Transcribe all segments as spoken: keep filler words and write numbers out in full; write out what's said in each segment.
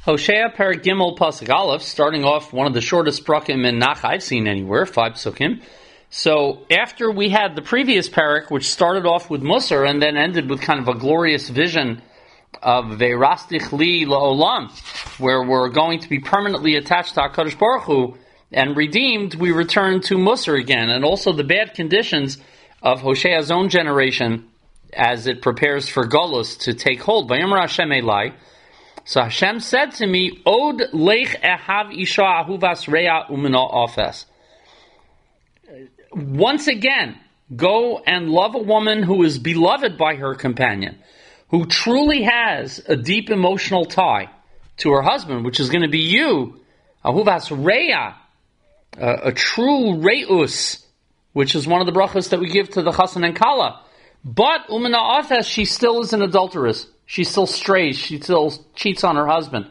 Hosea Perek Gimel Pasuk Aleph, starting off one of the shortest prakim in Nach I've seen anywhere, five psukim. So after we had the previous parak, which started off with Musar and then ended with kind of a glorious vision of Ve'rastich li la'olam, where we're going to be permanently attached to HaKadosh Baruch Hu and redeemed, we return to Musar again, and also the bad conditions of Hosea's own generation as it prepares for Golus to take hold. Vayamar Hashem Elai. So Hashem said to me, Od leich ehav isha ahuvas rea umina ofes. Once again, go and love a woman who is beloved by her companion, who truly has a deep emotional tie to her husband, which is going to be you, ahuvas rea, a, a true reus, which is one of the brachas that we give to the chassan and kala. But umina ofes, she still is an adulteress. She still strays. She still cheats on her husband.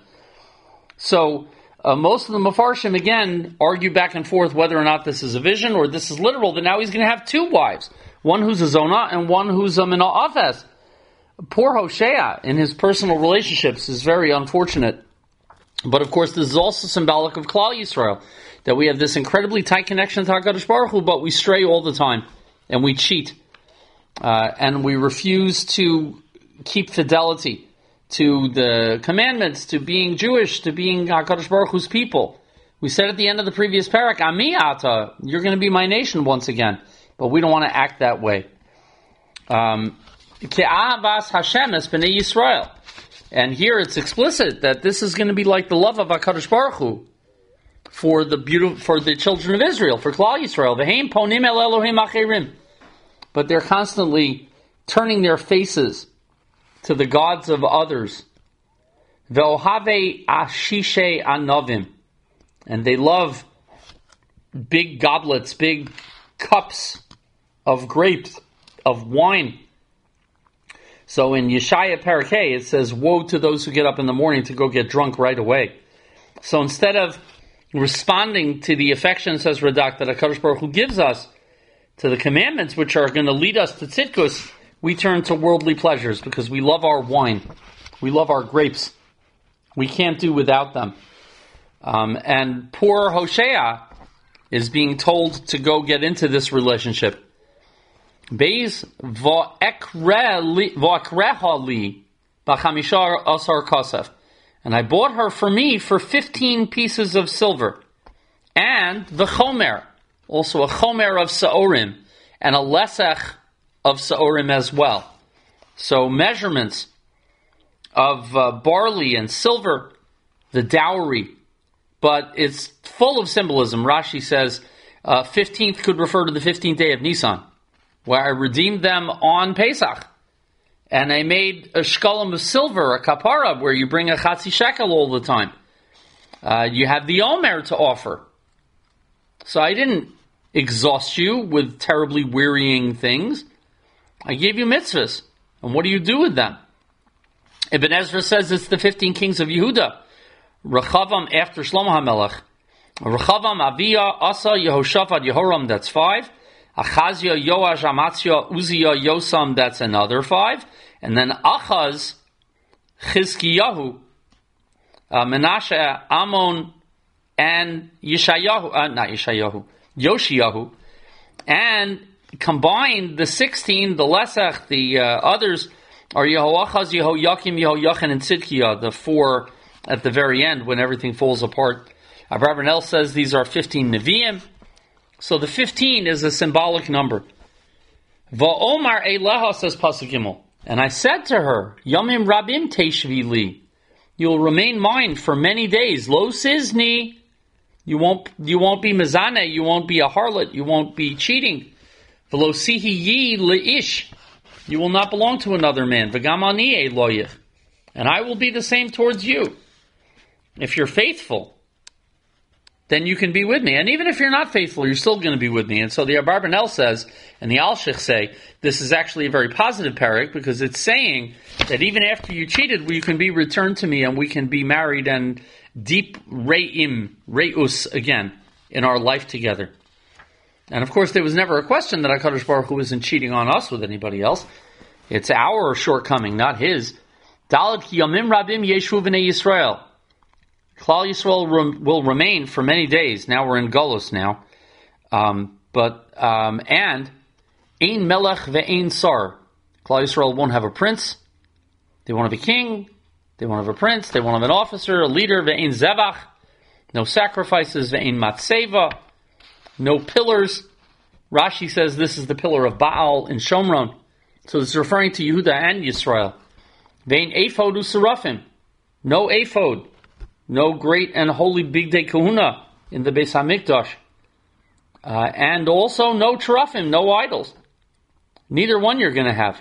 So uh, most of the Mefarshim, again, argue back and forth whether or not this is a vision or this is literal, that now he's going to have two wives. One who's a Zona and one who's a Mina Afes. Poor Hosea in his personal relationships is very unfortunate. But of course, this is also symbolic of Klal Yisrael, that we have this incredibly tight connection to HaKadosh Baruch Hu, but we stray all the time, and we cheat. Uh, and we refuse to keep fidelity to the commandments, to being Jewish, to being HaKadosh Baruch Hu's people. We said at the end of the previous parak, Ami ata, you're going to be my nation once again. But we don't want to act that way. Um, Ke'ahavas Hashem es b'nei Yisrael. And here it's explicit that this is going to be like the love of HaKadosh Baruch Hu for the beautiful, for the children of Israel, for Klal Yisrael. V'heim ponim el Elohim acherim. But they're constantly turning their faces to the gods of others. Ve'ohave ashishe anovim. And they love big goblets, big cups of grapes, of wine. So in Yeshaya Parakeh, it says, woe to those who get up in the morning to go get drunk right away. So instead of responding to the affection, says Radak, that HaKadosh Baruch Hu gives us, to the commandments which are going to lead us to tzidkus, we turn to worldly pleasures because we love our wine. We love our grapes. We can't do without them. Um, and poor Hosea is being told to go get into this relationship. Beis v'akreha li b'chamisha asar kasef. And I bought her for me for fifteen pieces of silver. And the chomer, also a chomer of Sa'orim, and a lesech of Sa'orim as well. So measurements of uh, barley and silver, the dowry. But it's full of symbolism. Rashi says uh, fifteenth could refer to the fifteenth day of Nisan, where I redeemed them on Pesach. And I made a shkalim of silver, a kapara, where you bring a chatzi shekel all the time. Uh, you have the omer to offer. So I didn't exhaust you with terribly wearying things. I gave you mitzvahs. And what do you do with them? Ibn Ezra says it's the fifteen kings of Yehuda. Rechavam after Shlomo HaMelech. Rechavam, Aviyah, Asa, Yehoshaphat, Yehoram, that's five. Achazia, Yoash, Amatzia, Uzziah, Yosam, that's another five. And then Achaz, Chizkiyahu, uh, Menashe, Amon, and Yeshayahu, uh, not Yeshayahu, Yoshiyahu, and combined the sixteen, the Lesach, the uh, others are Yehoachaz, Yehoyakim, Yehoyachin, and Tzidkiah, the four at the very end when everything falls apart. Abravanel says these are fifteen Nevi'im. So the fifteen is a symbolic number. Va'omar Eileha, says Pasuk Gimel. And I said to her, Yomim Rabim Teshvi Li. You'll remain mine for many days. Lo Sizni. You won't, you won't be mezaneh, you won't be a harlot, you won't be cheating. V'lo sihi yi leish. You will not belong to another man. V'gam ani eloyich. And I will be the same towards you. If you're faithful, then you can be with me. And even if you're not faithful, you're still going to be with me. And so the Abarbanel says, and the Alshich say, this is actually a very positive parak, because it's saying that even after you cheated, you can be returned to me and we can be married and deep re'im, re'us again in our life together. And of course, there was never a question that HaKadosh Baruch Hu isn't cheating on us with anybody else. It's our shortcoming, not his. Dalad ki yamim rabim yeshu v'nei Yisrael. Klal Yisrael rem- will remain for many days. Now we're in Golus now. Um, but, um, and, Ein Melech ve'ein Sar. Klal Yisrael won't have a prince. They won't have a king. They won't have a prince. They won't have an officer, a leader. Ve'ein Zevach. No sacrifices. Ve'ein Matseva. No pillars. Rashi says this is the pillar of Baal in Shomron. So this is referring to Yehuda and Yisrael. Ve'ein Ephod u'Serafim. No ephod. No great and holy Bigdei Kahuna in the Beis HaMikdash. Uh, and also no Terafim, no idols. Neither one you're going to have.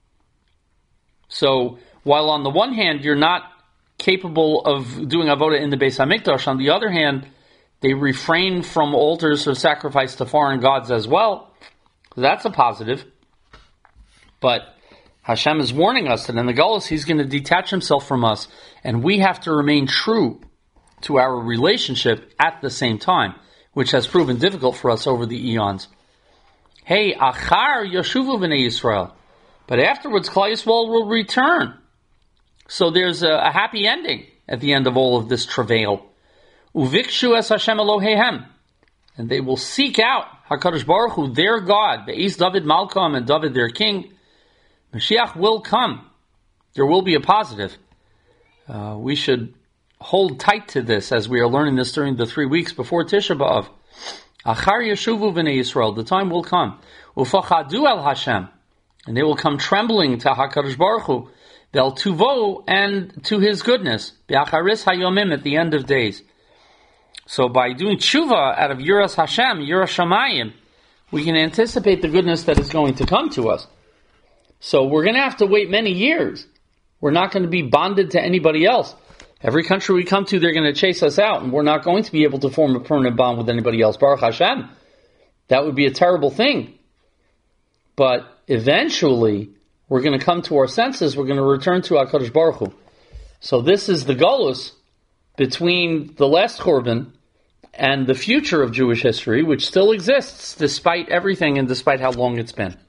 So, while on the one hand you're not capable of doing avodah in the Beis HaMikdash, on the other hand, they refrain from altars of sacrifice to foreign gods as well. So that's a positive. But Hashem is warning us that in the Golus He's going to detach Himself from us, and we have to remain true to our relationship at the same time, which has proven difficult for us over the eons. Hey, achar yashuvu b'nei Yisrael. But afterwards, Klal Yisrael will return. So there's a, a happy ending at the end of all of this travail. Uvikshu es Hashem Eloheihem. And they will seek out HaKadosh Baruch Hu, their God, Be'ez David Malkam, and David their king. Mashiach will come. There will be a positive. Uh, we should hold tight to this as we are learning this during the three weeks before Tisha B'Av. Achar yeshuvu v'nei Yisrael. The time will come. Ufachadu el Hashem. And they will come trembling to HaKadosh Baruch Hu. Vel tuvo, and to His goodness. Be'acharis hayomim, at the end of days. So by doing tshuva out of Yiras Hashem, Yiras Shamayim, we can anticipate the goodness that is going to come to us. So we're going to have to wait many years. We're not going to be bonded to anybody else. Every country we come to, they're going to chase us out, and we're not going to be able to form a permanent bond with anybody else. Baruch Hashem. That would be a terrible thing. But eventually, we're going to come to our senses. We're going to return to HaKadosh Baruch Hu. So this is the Golus between the last Korban and the future of Jewish history, which still exists despite everything and despite how long it's been.